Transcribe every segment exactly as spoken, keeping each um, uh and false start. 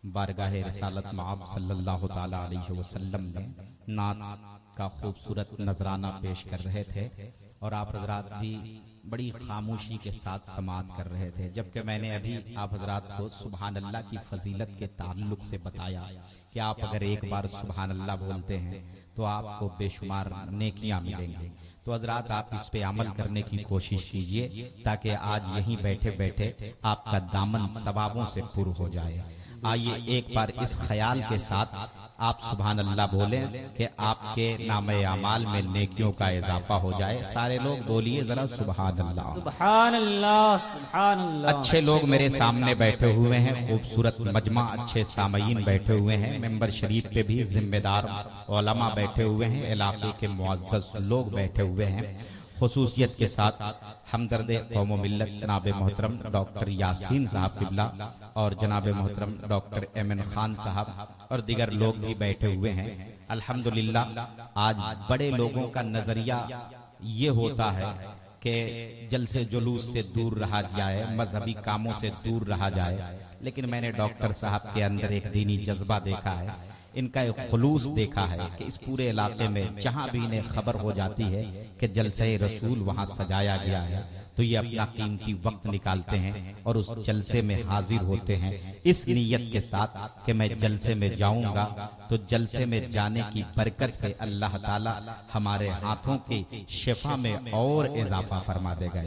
बारगाहे रसालत मआब सल्लल्लाहु ताला अलैहि वसल्लम में नात का खूबसूरत नजराना पेश कर रहे थे और आप हजरात भी बड़ी खामोशी के साथ समाअत कर रहे थे, जबकि मैंने अभी आप हजरात को सुभान अल्लाह की फजीलत के ताल्लुक से बताया कि आप अगर एक बार सुभान अल्लाह बोलते हैं तो आपको बेशुमार नेकियां मिलेंगी। तो हजरात आप इस पे अमल करने की कोशिश कीजिए ताकि आज यहीं बैठे बैठे आपका दामन सवाबों से पुर हो जाए। आइए एक बार इस ख्याल के साथ आप सुभान अल्लाह बोलें कि आपके नामे अमाल में नेकियों का इजाफा हो जाए। सारे लोग बोलिए जरा सुभान अल्लाह, सुभान अल्लाह, सुभान अल्लाह। अच्छे लोग मेरे सामने बैठे हुए हैं, खूबसूरत मजमा, अच्छे सामयीन बैठे हुए हैं, मेंबर शरीफ पे भी जिम्मेदार उलमा बैठे हुए हैं, इलाके के मुअज़्ज़ज़ लोग बैठे हुए हैं। खुसूसियत के साथ हमदर्द कौम व मिल्लत जनाब मोहतरम डॉक्टर यासीन साहब किबला और जनाब मोहतरम डॉक्टर एमन खान साहब और दिगर लोग भी बैठे हुए हैं। अल्हम्दुलिल्लाह आज बड़े लोगों का नजरिया ये होता है कि जलसे जुलूस से दूर रहा जाए, मजहबी कामों से दूर रहा जाए, लेकिन मैंने डॉक्टर साहब के अंदर एक दीनी जज्बा देखा है, इनका एक खुलूस देखा है कि इस पूरे इलाके में जहां भी इन्हें खबर हो जाती है कि जलसे रसूल वहां सजाया गया है तो ये अपना कीमती वक्त निकालते हैं और उस जलसे में हाजिर होते हैं इस नीयत के साथ कि मैं जलसे में जाऊंगा तो जलसे में जाने की बरकत से अल्लाह ताला हमारे हाथों की शिफा में और इजाफा फरमा देगा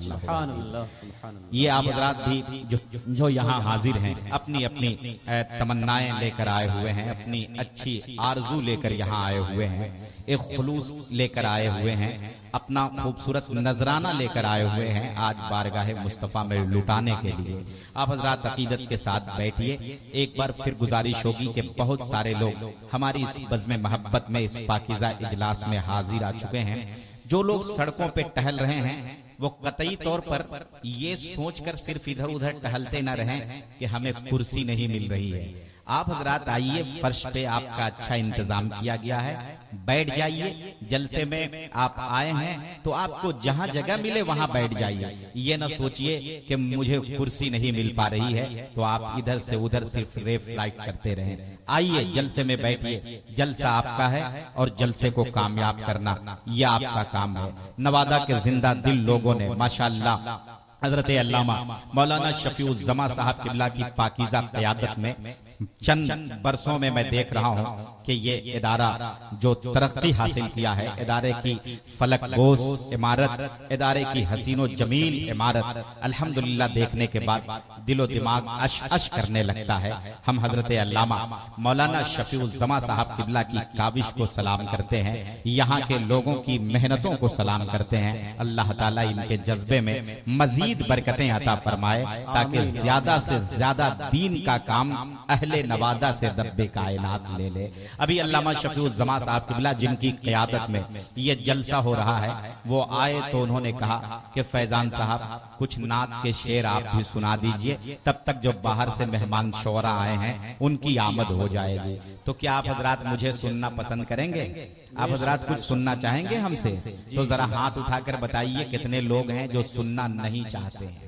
इंशाअल्लाह। ये आप हज़रात भी जो जो यहाँ हाजिर हैं अपनी अपनी तमन्नाएं लेकर आए हुए हैं, अपनी अच्छी आरजू लेकर यहाँ आए हुए हैं, एक खुलूस लेकर आए हुए हैं, अपना खूबसूरत नजराना लेकर आए हुए हैं आज बारगाहे मुस्तफा में लुटाने के लिए। आप हजरात अकीदत के साथ बैठिए। एक बार फिर गुजारिश होगी कि बहुत सारे लोग हमारी इस बज़्म मोहब्बत में इस पाकीज़ा इजलास में हाजिर आ चुके हैं। जो लोग सड़कों पे टहल रहे हैं वो कतई तौर पर ये सोचकर सिर्फ इधर उधर टहलते न रहें कि हमें कुर्सी नहीं मिल रही है। आप हजरात आइए, फर्श पे आपका अच्छा इंतजाम किया गया है, बैठ जाइए। जलसे में आप आए हैं तो आपको जहां जगह मिले वहां बैठ जाइए। ये ना सोचिए कि मुझे कुर्सी नहीं मिल पा रही है तो आप इधर से उधर सिर्फ रेफ फ्लाइट करते रहें। आइए जलसे में बैठिए, जलसा आपका है और जलसे को कामयाब करना ये आपका काम है। नवादा के जिंदा दिल लोगों ने माशाअल्लाह हजरत अल्लामा मौलाना शफीउज़्ज़मा साहब किबला की पाकीज़ा क़यादत में चंद बरसों में मैं देख रहा हूँ कि ये इदारा जो तरक्की हासिल किया है, इदारे की फलक गोस इमारत, इदारे की हसीनो जमील इमारत, अल्हम्दुलिल्लाह देखने के बाद दिलो दिमाग अश अश करने लगता है। हम हजरत अल्लामा मौलाना शफीउज़्ज़मा साहब किबला की काविश को सलाम करते हैं, यहाँ के लोगों की मेहनतों को सलाम करते हैं। अल्लाह ताला इनके जज्बे में मजीद बरकतें अता फरमाए ताकि ज्यादा से ज्यादा दीन का काम अहले नवादा से रब्बे कायनात ले ले। अभी अल्लामा शफीउज़्ज़मा साहब किबला जिनकी क़यादत में ये जलसा हो रहा है वो आए तो उन्होंने कहा कि फैजान साहब कुछ नात के शेर आप भी सुना दीजिए, तब तक जो बाहर से मेहमान शोरा आए हैं उनकी आमद हो जाएगी। तो क्या आप हजरात मुझे सुनना पसंद करेंगे? आप हजरात कुछ सुनना चाहेंगे हमसे? तो जरा हाथ उठाकर बताइए कितने लोग हैं जो सुनना नहीं चाहते हैं।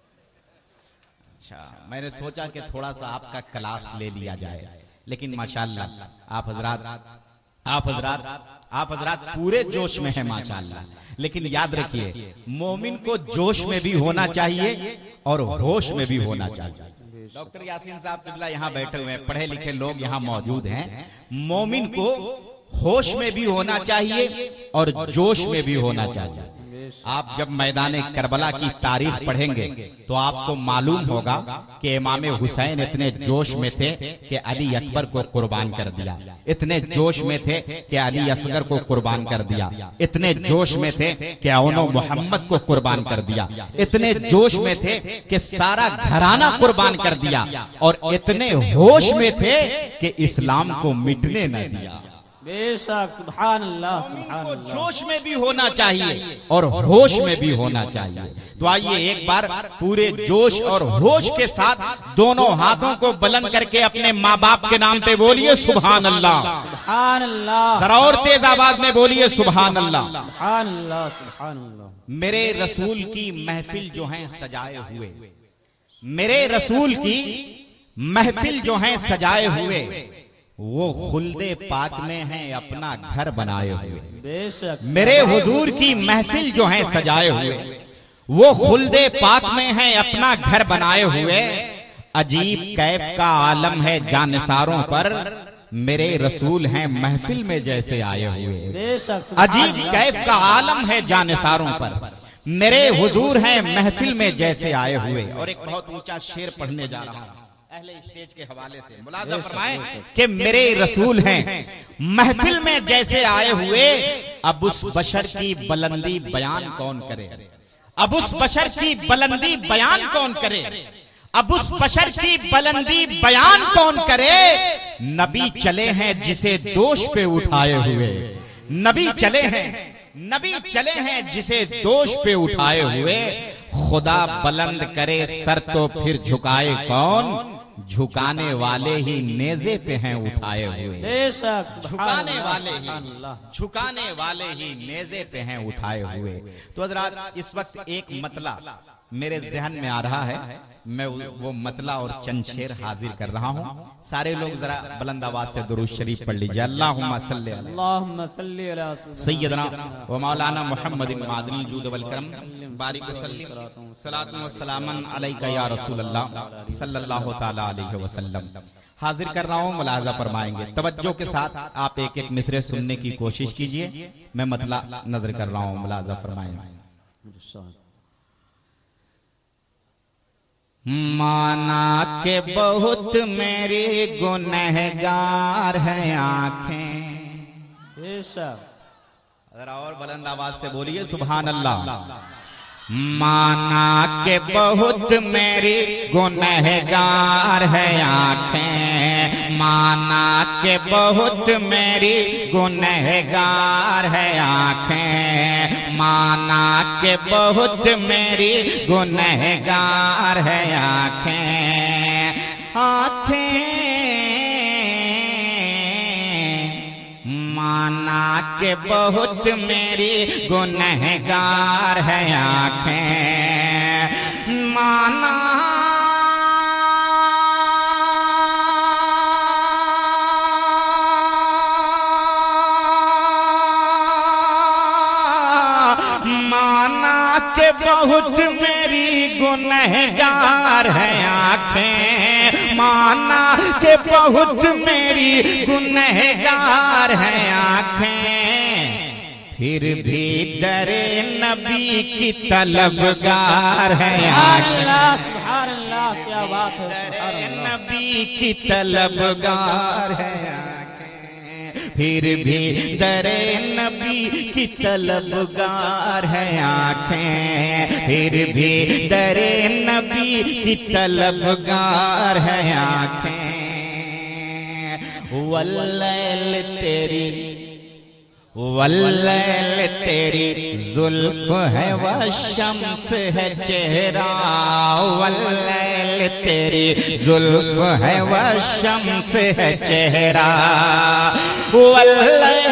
अच्छा, मैंने सोचा कि थोड़ा सा आपका क्लास ले लिया जाए, लेकिन माशाअल्लाह आप हजरात आप हजरात आप हजरात पूरे जोश में हैं माशाअल्लाह। लेकिन याद रखिए मोमिन को जोश में भी होना चाहिए और होश में भी होना चाहिए। डॉक्टर यासीन साहब किबला यहाँ बैठे हुए हैं, पढ़े लिखे लोग यहाँ मौजूद हैं। मोमिन को होश में भी होना चाहिए और जोश में भी होना चाहिए। आप जब मैदान करबला की तारीख पढ़ेंगे तो आपको मालूम होगा कि इमाम हुसैन इतने जोश में थे कि अली अकबर को कुर्बान कर दिया, इतने जोश में थे कि अली असगर को कुर्बान कर दिया, इतने जोश में थे कि औनो मोहम्मद को कुर्बान कर दिया, इतने जोश में थे कि सारा घराना कुर्बान कर दिया और इतने होश में थे कि इस्लाम को मिटने न दिया। बेशक सुभान अल्लाह, सुभान अल्लाह। जोश में भी होना चाहिए और होश में भी होना चाहिए। तो आइए एक बार पूरे जोश और होश के साथ दोनों हाथों को बुलंद करके अपने माँ बाप के नाम पे बोलिए सुभान अल्लाह, सुभान अल्लाह। जरा और तेज आवाज में बोलिए सुभान अल्लाह, सुभान अल्लाह, सुभान अल्लाह। मेरे रसूल की महफिल जो है सजाए हुए, मेरे रसूल की महफिल जो है सजाए हुए वो खुल्दे पाक में है अपना घर बनाए हुए। बेशक मेरे हुजूर की महफिल जो है सजाए हुए वो खुल्दे पाक में है अपना घर बनाए हुए। अजीब कैफ का आलम है जानिसारों पर, मेरे रसूल हैं महफिल में जैसे आए हुए। बेशक अजीब कैफ का आलम है जानिसारों पर, मेरे हुजूर हैं महफिल में जैसे आए हुए। और एक बहुत ऊंचा शेर पढ़ने जा रहा हूं अहले स्टेज के हवाले से। मुलाजा फरमाएं कि मेरे रसूल हैं महफिल में जैसे आए हुए। अब उस बशर की बुलंदी बयान कौन करे, अब उस बशर की बुलंदी बयान कौन करे, अब उस बशर की बुलंदी बयान कौन करे। नबी चले हैं जिसे दोष पे उठाए हुए, नबी चले हैं, नबी चले हैं जिसे दोष पे उठाए हुए। खुदा बुलंद करे सर तो फिर झुकाए कौन, झुकाने वाले ही नेज़े पे हैं उठाए हुए। बेशक झुकाने वाले ही झुकाने वाले ही नेज़े पे हैं उठाए हुए। तो हज़रात इस वक्त एक मतला मेरे ज़हन में आ रहा है, मैं वो मतला और चंद शेर हाजिर कर रहा हूँ। सारे लोग जरा बुलंद आवाज से दुरूद शरीफ पढ़ लीजिए। अल्लाहुम्मा सल्ली अला अल्लाहुम्मा सल्ली अला सय्यदना व मौलाना मुहम्मदिन मादनिल जूद वल करम बारिक वसल्लम सलातु व सलामन अलैका या रसूल अल्लाह सल्लल्लाहु तआला अलैहि वसल्लम। हाजिर कर रहा हूँ, मुलाजा फरमाएंगे। तवज्जो के साथ आप एक एक मिसरे सुनने की कोशिश कीजिए। मैं मतला नजर कर रहा हूँ, मुलाजा फरमाएं। माना के बहुत मेरी गुनहगार है आंखें। बेशक जरा और बुलंद आवाज से बोलिए सुभान अल्लाह। माना के बहुत मेरी गुनहगार है आंखें, माना के बहुत मेरी गुनहगार है आंखें, माना के बहुत मेरी गुनहगार है आंखें। आंखें माना के बहुत मेरी गुनहगार है आंखें, माना माना के बहुत मेरी गुनहगार है आंखें, माना के बहुत मेरी गुनहगार है आंखें। फिर भी डरे नबी की तलबगार है आंखें, सुभान अल्लाह, क्या बात है। डरे नबी की तलबगार है आंखें। फिर भी डरे नबी की तलबगार है आंखें, फिर भी डरे नबी की तलबगार है आंखें। वल्लैल तेरी वल्लैल तेरी जुल्फ है व शम्स है चेहरा, वल्लैल तेरी जुल्फ है व शम्स है चेहरा। वल्लैल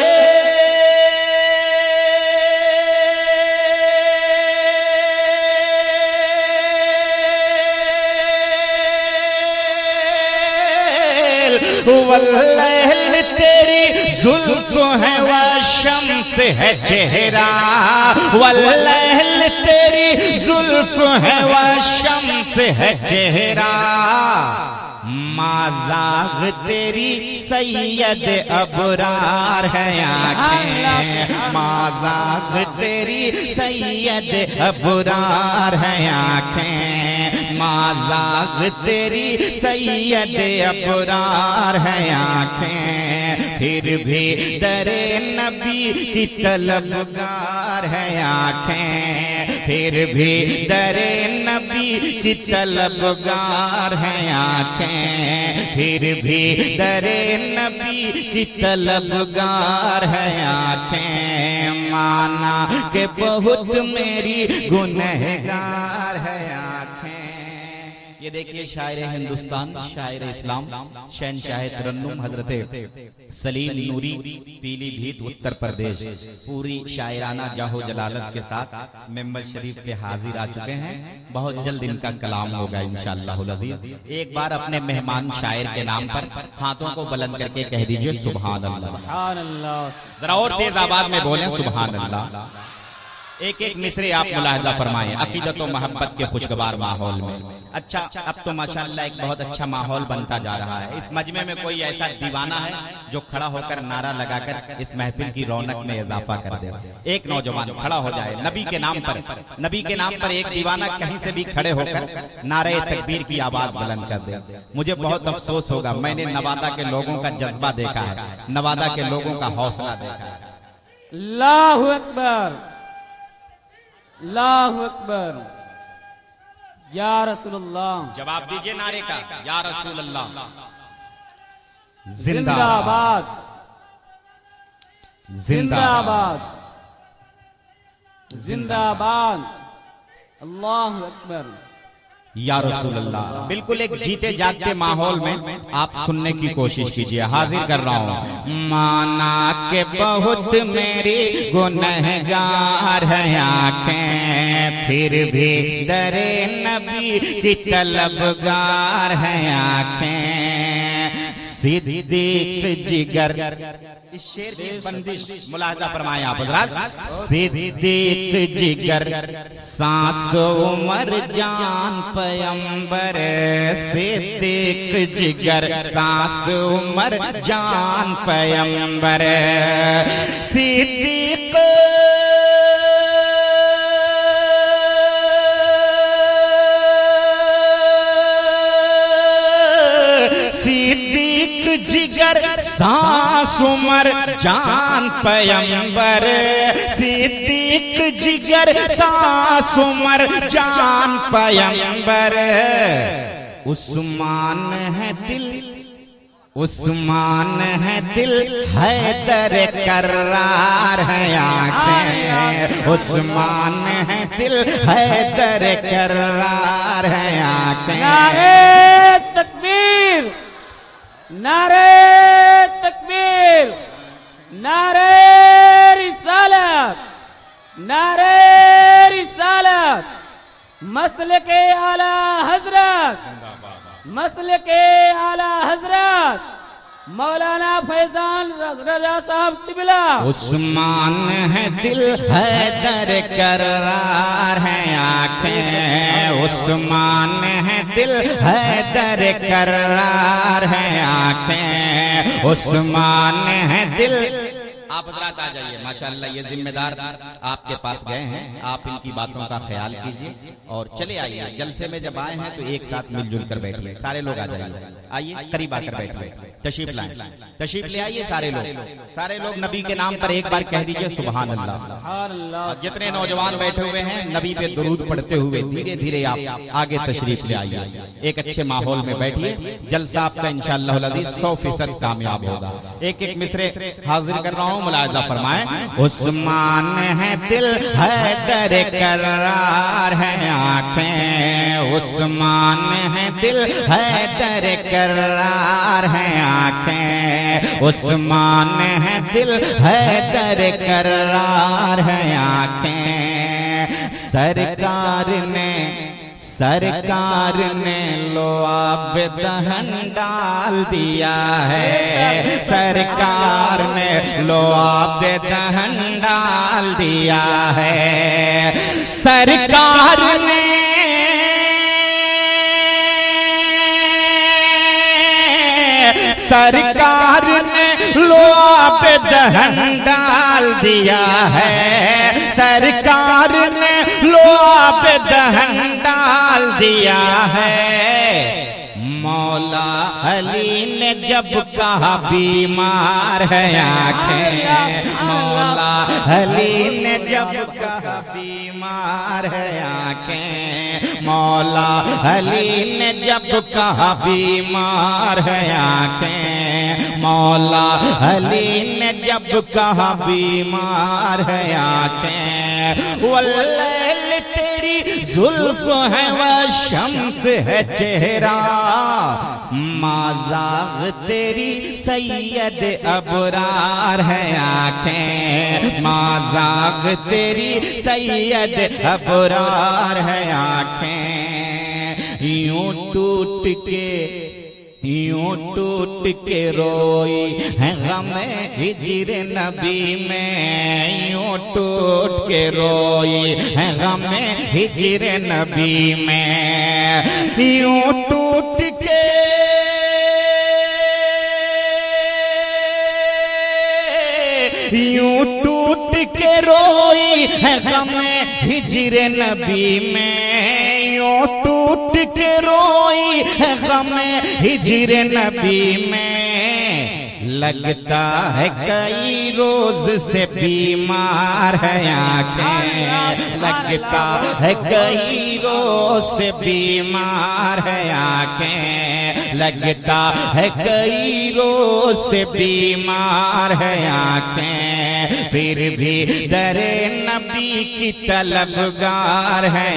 वल्लैल तेरी जुल्फ है व शम्स है चेहरा, वल्लैल तेरी जुल्फ है व शम्स है चेहरा। माज़ाग तेरी सैयद अबरार है आंखें, माज़ाग तेरी सैयद अबरार है आंखें, माज़ाग तेरी सैयद अबरार है आंखें। फिर भी डरे नबी की तलबगार है आंखें, फिर भी डरे नबी की तलबगार है आंखें, फिर भी डरे नबी की तलबगार है आंखें। माना के बहुत मेरी गुनहगार है आंखें, ये देखिए शायर हिंदुस्तान, शायर इस्लाम, शहनशाह तरन्नुम हजरत सलीम नूरी, पीलीभीत उत्तर प्रदेश, पूरी शायराना जाहो जलालत के साथ मेंबर शरीफ पे हाजिर आ चुके हैं। बहुत जल्द इनका कलाम होगा इंशाअल्लाह अज़ीज़। एक बार अपने मेहमान शायर के नाम पर हाथों को बुलंद करके कह दीजिए सुभान अल्लाह। सुभान अल्लाह। जरा और तेज आवाज में बोलें सुभान अल्लाह। एक एक मिसरे आप मुलाहिजा फरमाएं अकीदत और मोहब्बत के खुशगवार माहौल में। अच्छा, अब तो माशाअल्लाह एक बहुत अच्छा माहौल बनता जा रहा है। इस मजमे में कोई ऐसा दीवाना है जो खड़ा होकर नारा लगाकर इस महफिल की रौनक में इजाफा कर दे। एक नौजवान खड़ा हो जाए नबी के नाम पर, नबी के नाम पर एक दीवाना कहीं से भी खड़े होकर नारे तकबीर की आवाज बुलंद कर दे। मुझे बहुत अफसोस होगा, मैंने नवादा के लोगों का जज्बा देखा है, नवादा के लोगों का हौसला देखा है। अल्लाहु अकबर, अल्लाहु अकबर, या रसूलुल्लाह। जवाब दीजिए नारे का, या रसूल अल्लाह। जिंदाबाद, जिंदाबाद, जिंदाबाद, अल्लाहु अकबर, या रसूल अल्लाह। बिल्कुल एक जीते जागते माहौल में आप सुनने की कोशिश कीजिए। हाजिर कर रहा हूँ। माना के बहुत मेरी गुनहगार है आंखें, फिर भी दरे नबी की तलबगार है आंखें। सिद्दीक जिगर, इस शेर की बंदिश मुलाहिजा फरमाएं आप हज़रात। सिद्दीक जिगर सांसो उमर जान पैगंबर, सिद्दीक जिगर सांस उमर जान पैगंबर। सिद्दीक सिद्दीक जिगर सांस उमर जान पैगंबर, सिद्दीक जिगर सांस उमर जान पैगंबर। उस्मान है दिल, उस्मान है दिल, हैदर कर्रार है आंखें। उस्मान है दिल, हैदर कर्रार है आंखें। नारे तकबीर, नारे तकबीर, नारे रिसालत, नारे रिसालत, मसल के आला हजरत, मसल के आला हजरत मौलाना फैजान रजा साहब तिबला। उस्मान है दिल, हैदर कर्रार है आंखें। उस्मान है दिल, हैदर कर्रार है आंखें। उस्मान है दिल। आप हजरात आ जाइए, माशाअल्लाह ये जिम्मेदार आपके पास गए हैं, आप इनकी बातों का ख्याल कीजिए और चले आइए। जलसे में जब आए हैं तो एक साथ मिलजुल कर बैठिए। सारे लोग आ जाइए, आइए करीब आकर बैठिए, तशरीफ लाएं, तशरीफ ले आइए। सारे लोग, सारे लोग नबी के नाम पर एक बार कह दीजिए सुभान अल्लाह। जितने नौजवान बैठे हुए हैं नबी पे दुरूद पढ़ते हुए धीरे धीरे आप आगे तशरीफ ले आइए। एक अच्छे माहौल में बैठिए, जलसा आपका इंशाअल्लाह अज़ीज़ सौ फीसद कामयाब होगा। एक एक मिसरे हाजिर कर रहा हूँ, मुलाहिजा फरमाएं। उस्मान है दिल, हैदर कर्रार है आंखें। उस्मान है दिल, हैदर कर्रार है आंखें। उस्मान है दिल, हैदर कर्रार है आंखें। सरकार ने सरकार ने लोआब दहन डाल दिया है। सरकार ने लोआब दहन डाल दिया है। सरकार ने सरकार ने लोआब दहन डाल दिया है। सरकार ने लोआब दहन डाल दिया है। मौला अली ने जब कहा बीमार है आंखें, मौला अली ने जब कहा बीमार है आंखें, मौला अली ने जब कहा बीमार है आंखें, मौला अली ने जब कहा बीमार है आंखें। वल्लैल तेरी जुल्फ है वह शम्स है चेहरा, माज़ाग तेरी सैयद अबरार है आंखें, माज़ाग तेरी सैयद अबरार है आंखें। यूं टूट के यूं टूट के रोई है गमे हिजर नबी में, यूं टूट के रोई है गमे हिजर नबी में, यूं टूट के यूं टूट के रोई है गमे हिजर नबी में, यूं टूट के रोई है गमे हिजर नबी में। लगता है कई रोज से बीमार है आंखें, लगता है कई रोज से बीमार है आंखें, लगता है कई रोज से बीमार है आंखें, फिर भी दरे नबी की तलबगार है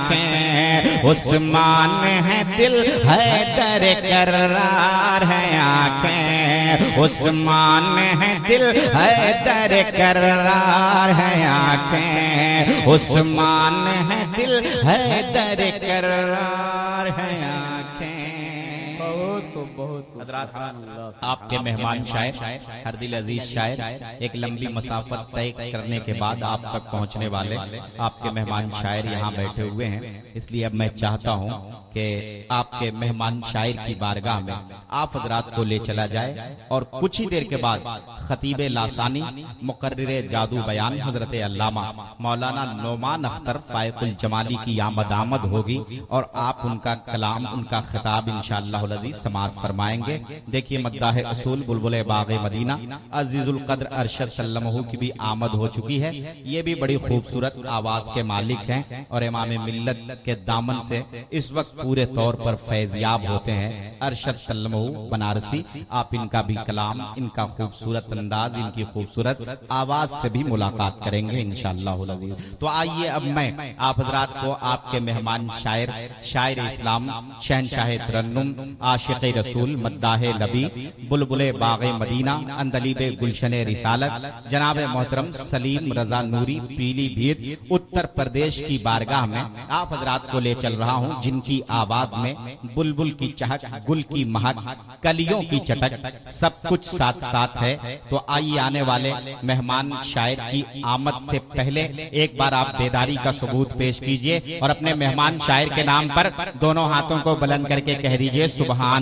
आंखें। उस्मान है दिल है दर करार है आंखें, उस्मान है दिल है दर करार है आंखें, उस्मान है दिल है दर करार है आंखें। बहुत खूब, बहुत खूब। आपके मेहमान शायर हर दिल अजीज शायर एक लंबी मसाफत तय करने के बाद आप तक पहुंचने वाले आपके मेहमान शायर यहाँ बैठे हुए हैं, इसलिए अब मैं चाहता हूँ कि आपके मेहमान शायर की बारगाह में आप हजरात को ले चला जाए और कुछ ही देर के बाद खतीब लासानी मुकर्रिर जादू बयान हजरत अल्लामा मौलाना नोमान अख्तर फायकुल जमाली की आमद आमद होगी और आप उनका कलाम उनका खिताब इंशाअल्लाह अज़ीज़ समाअत फरमाएंगे। देखिए मद्दाह असूल बुलबुल बाग़ मदीना अजीजुल कद्र अरशद सल्लमहु की भी आमद हो चुकी है। ये भी बड़ी खूबसूरत आवाज के मालिक हैं और इमाम मिल्लत के दामन से इस वक्त पूरे तौर पर फैज़याब होते हैं अरशद सल्लमहु बनारसी। आप इनका भी कलाम इनका खूबसूरत अंदाज इनकी खूबसूरत आवाज से भी मुलाकात करेंगे इंशाअल्लाह अज़ीज़। तो आइए अब मैं आप हजरात को आपके मेहमान शायर शायर इस्लाम शहनशाह तरन्नुम आशिक़ रसूल मद्दाह नबी बुलबुल बाग़ मदीना अंदलीब गुलशन रिसालत जनाब मोहतरम सलीम रजा नूरी पीलीभीत उत्तर प्रदेश की बारगाह में आप हजरात को ले चल रहा हूँ, जिनकी आवाज में बुलबुल की चहक गुल की महक कलियों की चटक सब कुछ साथ साथ है। तो आइए आने वाले मेहमान शायर की आमद से पहले एक बार आप बेदारी का सबूत पेश कीजिए और अपने मेहमान शायर के नाम पर दोनों हाथों को बुलंद करके कह दीजिए सुबहान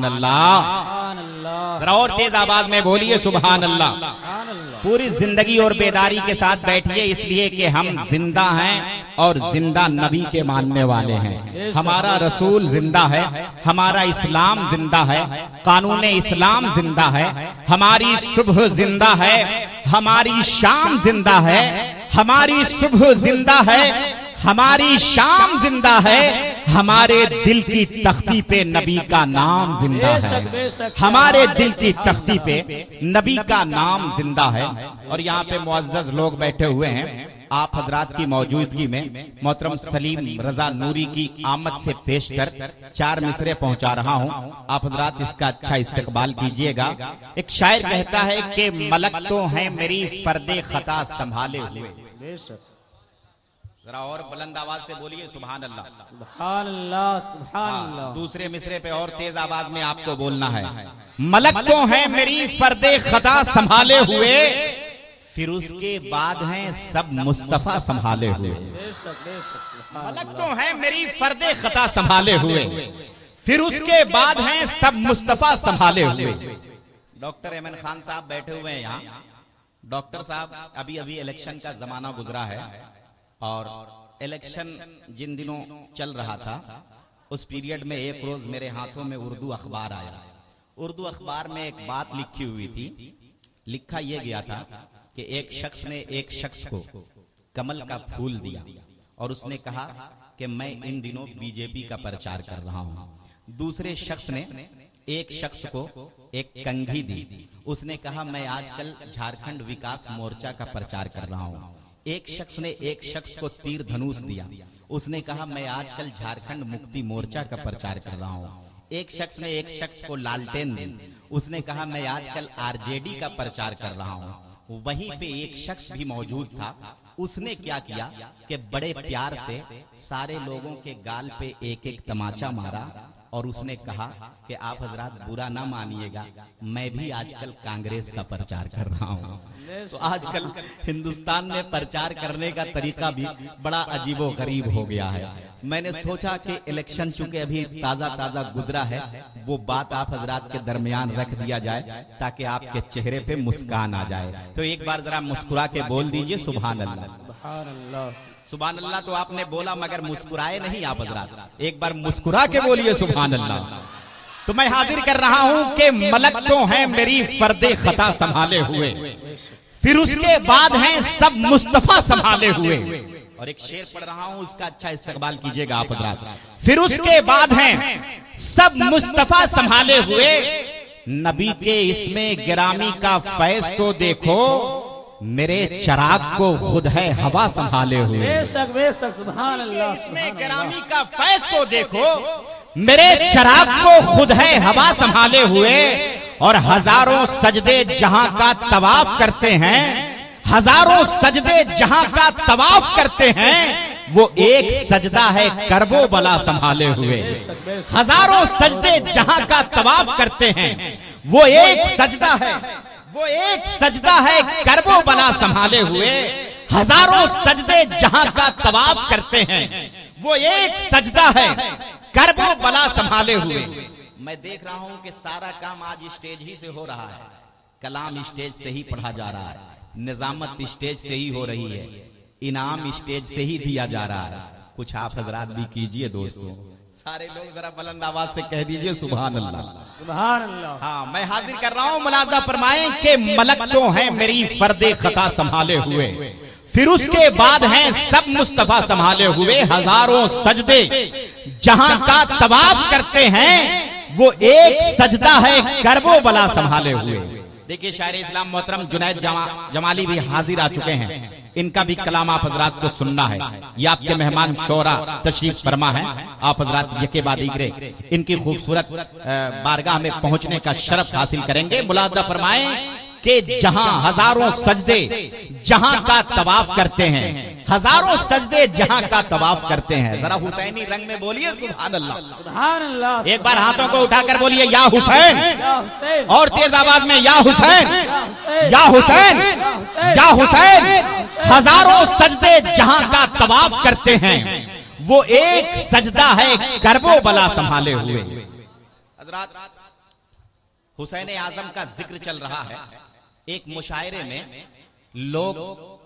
अल्लाह। और तेज आवाज में बोलिए सुबहान अल्लाह। पूरी जिंदगी और बेदारी के साथ बैठिए, इसलिए कि हम जिंदा हैं और जिंदा नबी के मानने वाले हैं। हमारा रसूल जिंदा है, हमारा इस्लाम जिंदा है, कानून इस्लाम जिंदा है, हमारी सुबह जिंदा है, हमारी शाम जिंदा है, हमारी सुबह जिंदा है, हमारी शाम जिंदा है, हमारे दिल की तख्ती पे नबी का नाम जिंदा है, हमारे दिल की तख्ती पे नबी का नाम जिंदा है। और यहाँ पे मुअज़्ज़ज़ लोग बैठे हुए हैं, आप हजरात की मौजूदगी में मोहतरम सलीम रजा नूरी की आमद से पेश कर चार मिसरे पहुंचा रहा हूं। आप हजरात इसका अच्छा इस्तेकबाल कीजिएगा। एक शायर कहता है कि मलक तो है मेरी फर्दे खता संभाले हुए। जरा और बुलंद आवाज से बोलिए सुभान अल्लाह। सुभान अल्लाह, सुभान अल्लाह। दूसरे मिसरे पे और तेज आवाज में आपको बोलना है, मलक तो है मेरी फर्दे खता संभाले हुए, फिर उसके बाद हैं सब मुस्तफा संभाले हुए। मलक तो है मेरी फर्दे खता संभाले हुए, फिर उसके बाद हैं सब मुस्तफा संभाले हुए। डॉक्टर एमन खान साहब बैठे हुए हैं यहाँ। डॉक्टर साहब, अभी अभी इलेक्शन का जमाना गुजरा है और इलेक्शन जिन दिनों चल रहा था उस पीरियड में एक रोज मेरे हाथों में उर्दू अखबार आया। उर्दू अखबार में एक बात लिखी हुई थी। लिखा यह गया था कि एक शख्स ने एक शख्स को कमल का फूल दिया और उसने कहा कि मैं इन दिनों बीजेपी का प्रचार कर रहा हूं। दूसरे शख्स ने एक शख्स को एक कंघी दी, उसने कहा मैं आजकल झारखंड विकास मोर्चा का प्रचार कर रहा हूं। एक शख्स ने एक शख्स को तीर धनुष दिया। उसने कहा मैं आजकल झारखंड मुक्ति मोर्चा का प्रचार कर रहा हूँ। एक शख्स ने एक शख्स को लालटेन दी। उसने कहा मैं आजकल आरजेडी का प्रचार कर रहा हूँ। वहीं पे एक शख्स भी मौजूद था। उसने क्या किया कि बड़े प्यार से सारे लोगों के गाल पे एक एक तमाचा मारा और उसने कहा कि आप हजरात बुरा ना मानिएगा, मैं भी आजकल कांग्रेस का प्रचार कर रहा हूँ। तो आजकल हिंदुस्तान में प्रचार करने का तरीका भी बड़ा अजीबो गरीब हो गया है। मैंने सोचा कि इलेक्शन चूंकि अभी ताजा ताजा गुजरा है, वो बात आप हजरात के दरमियान रख दिया जाए ताकि आपके चेहरे पे मुस्कान आ जाए। तो एक बार जरा मुस्कुरा के बोल दीजिए सुभान अल्लाह। सुभान अल्लाह तो आपने बोला मगर मुस्कुराए नहीं आप हजरात। एक बार मुस्कुरा के बोलिए सुभान अल्लाह। तो मैं हाजिर कर रहा हूं कि मलक तो है मेरी फर्दे खता संभाले हुए, फिर उसके बाद हैं सब मुस्तफा संभाले हुए। और एक शेर पढ़ रहा हूं, उसका अच्छा इस्तेमाल कीजिएगा आप हजरात। फिर उसके बाद हैं सब मुस्तफा संभाले हुए, नबी के इसमें गिरामी का फैज तो देखो, मेरे चराग को खुद है हवा संभाले हुए। बेशक बेशक सुभान अल्लाह। इसमें गिरामी का फैज तो देखो, मेरे चराग को खुद है हवा संभाले हुए। और हजारों सजदे जहां का तवाफ करते हैं, हजारों सजदे जहां का तवाफ करते हैं, वो एक सजदा है करबो बला संभाले हुए। हजारों सजदे जहां का तवाफ करते हैं, वो एक सजदा है, वो एक सजदा है करबो बला संभाले हुए। हजारों सजदे जहां का तवाफ करते हैं, वो एक सजदा है करबो बला संभाले हुए। मैं देख रहा हूं कि सारा काम आज स्टेज ही से हो रहा है, कलाम स्टेज से ही पढ़ा जा रहा है, निजामत स्टेज से ही हो रही है, इनाम स्टेज से ही दिया जा रहा है। कुछ आप हजरात भी कीजिए दोस्तों, सारे लोग जरा बुलंद आवाज से कह दीजिए सुभान अल्लाह सुभान अल्लाह। हाँ, मैं हाजिर कर रहा हूँ मुलाजा फरमाएं कि मलक तो है मेरी फर्दे खता संभाले हुए, फिर उसके बाद हैं सब मुस्तफा संभाले हुए। हजारों सजदे जहां का तवाफ करते हैं, वो एक सजदा है करबो बला संभाले हुए। देखिए शायर इस्लाम मोहतरम जुनैद जमा, जमाली भी हाजिर आ चुके हैं। इनका भी कलाम आप हजरात को सुनना है। ये आपके मेहमान शोरा तशरीफ फरमा है। आप हजरात यके बाद इगरे इनकी खूबसूरत बारगाह में पहुंचने का शरफ हासिल करेंगे। मुलाजा फरमाएं कि जहां हजारों सजदे जहां का तवाफ करते हैं, हजारों सजदे जहां का तवाफ करते हैं। जरा हुसैनी रंग में बोलिए सुभान अल्लाह सुभान अल्लाह। एक बार हाथों को उठाकर बोलिए या हुसैन, और तेज आवाज में या हुसैन, या हुसैन, या हुसैन। हजारों सजदे जहां का तवाफ करते हैं, वो एक सजदा है करबो बला संभाले हुए। हजरात हुसैन आजम का जिक्र चल रहा है। एक मुशायरे में लोग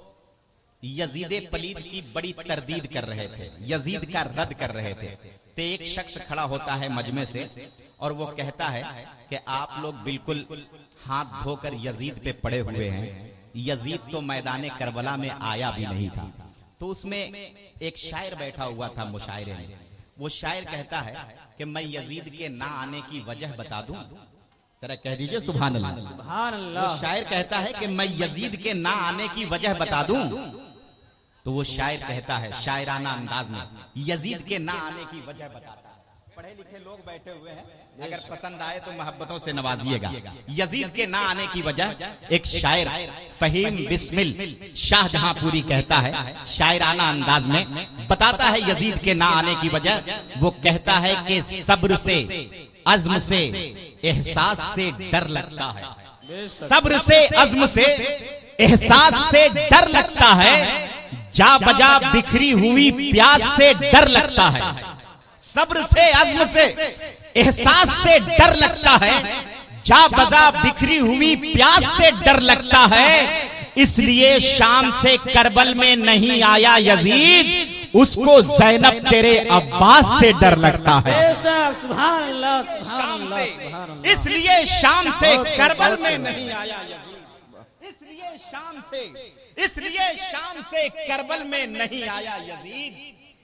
यजीद पलीद की बड़ी तरदीद कर रहे थे, यजीद का रद्द कर रहे थे। तो एक शख्स खड़ा होता है मजमे से और वो कहता है कि आप लोग बिल्कुल हाथ धोकर यजीद पे पड़े हुए हैं, यजीद तो मैदान करबला में आया भी नहीं था। तो उसमें एक शायर बैठा हुआ था मुशायरे में। वो शायर कहता है कि मैं यजीद के ना आने की वजह बता दूं। जरा कह दीजिए सुभान अल्लाह सुभान अल्लाह। वो शायर कहता है कि मैं यजीद के ना आने की वजह बता दूं। तो वो शायर कहता है शायराना अंदाज में, यजीद के ना आने की वजह बताता है। पढ़े लिखे लोग बैठे हुए हैं, अगर पसंद आए तो मोहब्बतों से नवाजिएगा। यजीद के ना आने की वजह एक शायर फहीम बिस्मिल शाहजहांपुरी कहता है शायराना अंदाज में, बताता है यजीद के ना आने की वजह। वो कहता है कि सब्र से, अज़्म से, एहसास से डर लगता है। सब्र से, अज़्म से, एहसास से डर लगता है। जा बजा बिखरी हुई प्यास से डर लगता है। सब्र से, अज़्म से, एहसास से डर लगता है। जा बजा बिखरी हुई प्यास से डर लगता है। इसलिए शाम से करबल में नहीं आया यजीद, उसको ज़ैनब तेरे अब्बास से डर लगता है। सुभान अल्लाह सुभान अल्लाह सुभान अल्लाह। इसलिए शाम से करबल में नहीं आया यजीद, इसलिए शाम से, इसलिए शाम से करबल में नहीं आया यजीद।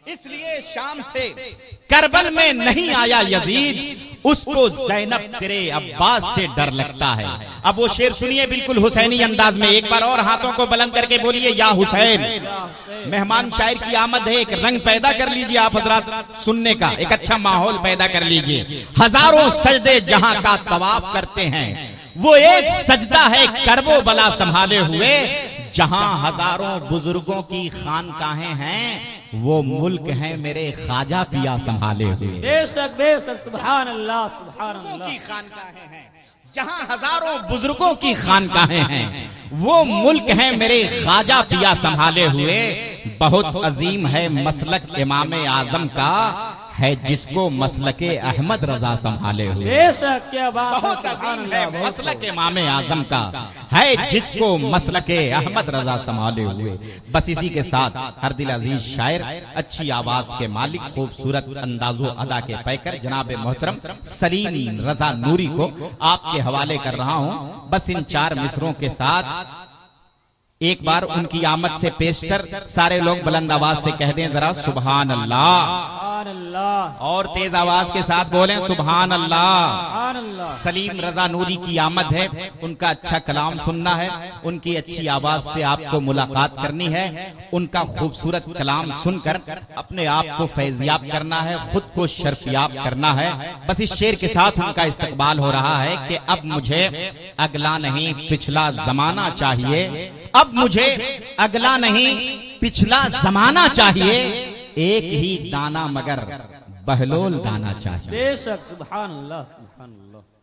इसलिए शाम से करबल में नहीं आया यजीद, उसको जैनब तेरे अब्बास से डर लगता है। अब वो शेर सुनिए बिल्कुल हुसैनी अंदाज में, एक बार और हाथों को बुलंद करके बोलिए या हुसैन। मेहमान शायर की आमद है, एक रंग पैदा कर लीजिए आप हजरात सुनने का, एक अच्छा माहौल पैदा कर लीजिए। हजारों सजदे जहां का तवाफ करते हैं, वो एक सजदा है करबो बला संभाले हुए। जहां हजारों बुजुर्गों की खानकाहें हैं, वो मुल्क है मेरे ख्वाजा पिया संभाले हुए। बेशक बेशक, सुभान अल्लाह सुभान अल्लाह। की खानकाहें हैं, जहां हजारों बुजुर्गों की खानकाहें हैं, वो मुल्क है मेरे ख्वाजा पिया संभाले हुए। बहुत अजीम है मसलक इमाम आजम का, है जिसको मसलके अहमद रजा संभाले हुए। बेशक, क्या बात, बहुत अजीम है मसलक इमाम आजम का, है जिसको मसलके अहमद रजा संभाले हुए। बस इसी के साथ हर दिल अजीज शायर, अच्छी आवाज के मालिक, खूबसूरत अंदाजो अदा के पैकर जनाब मोहतरम सलीम रजा नूरी को आपके हवाले कर रहा हूँ। बस इन चार मिसरों के साथ एक बार उनकी आमद से पेश कर सारे लोग बुलंद आवाज से कह दें जरा सुभान अल्लाह, और तेज आवाज के साथ बोलें सुभान अल्लाह। सलीम रजा नूरी की आमद है, उनका अच्छा कलाम सुनना है, उनकी अच्छी आवाज से आपको मुलाकात करनी है, उनका खूबसूरत कलाम सुनकर अपने आप को फैजियाब करना है, खुद को शर्फियाब करना है। बस इस शेर के साथ उनका इस्तकबाल हो रहा है कि अब मुझे अगला नहीं पिछला जमाना चाहिए, अब मुझे अगला नहीं पिछला जमाना चाहिए, एक ही दाना मगर बहलोल दाना चाहिए। बेशक, सुभान अल्लाह सुभान अल्लाह।